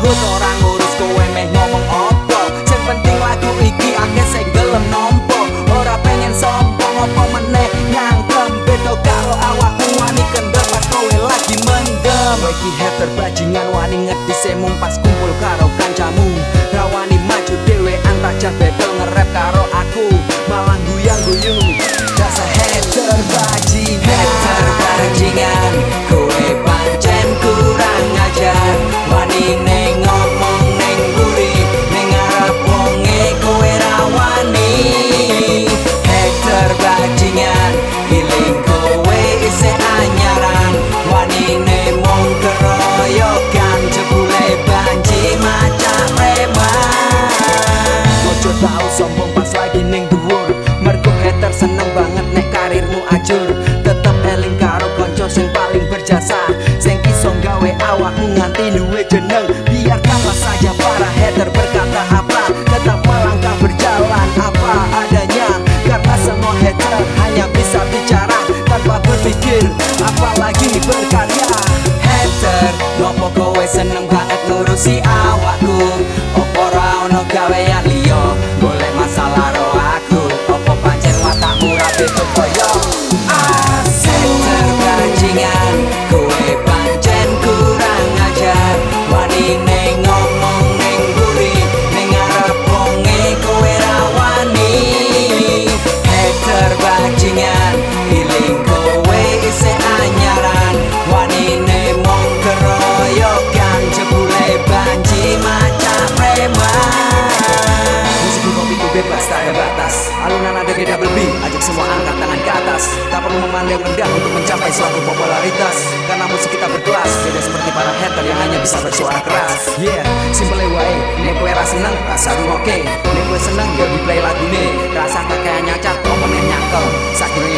Wes ora ngurus kowe meh ngomong opo, sing penting lagu iki akeh sing gelem nampa. Ora pengen sombong apa meneh nyangkem, beda karo awakmu wani kendel pas kowe lagi mendem. Kowe iki hater bajingan wani ngedise mung pas kumpul karo kancamu. Rawani maju dhewean tak jan bedo nge-rap karo aku, malah guyang-guyung. Dasar hater bajingan, kowe pancen kurang ajar. Wani ning ngomong ning buri, ning arep wonge kowe rawani. Hater bajingan, iling kowe isih anyaran. Wani ning mung keroyokan, jebule banci macam preman. Ojo tau sombong pas lagi ning dhuwur, mergo hater seneng banget nek karirmu ajur. Tetep eling karo konco sing paling berjasa, sing iso gawe awakmu nganti duwe jeneng. Biarkanlah saja para hater berkata apa, tetap melangkah berjalan apa adanya. Karena semua hater hanya bisa bicara tanpa berpikir, apalagi berkarya. Hater, nopo kowe seneng banget ngurusi awakku? Opo ora ono gawean liya, golek masalah ro aku? Opo pancen watakmu ra beda koyo hater bajingan, kowe pancen kurang ajar. Wani ning ngomong ning buri, ning arep wonge kowe rawani. Hater bajingan, iling kowe isih anyaran. Wani ning mung keroyokan, jebule banci macam preman. Musik hip-hop itu bebas, tak ada batas. Alunan ada di double B, ajak semua angkat tangan ke atas. Tak perlu memandang rendah untuk mencapai suatu popularitas, karena musik kita berkelas, beda seperti para hater yang hanya bisa bersuara keras. Yeah, simple wae, nek kowe ra seneng, rasa rungokke. Nek kowe seneng, yo di play lagune. Rasa kayak nyacat, omongan nyakel. Sakjroning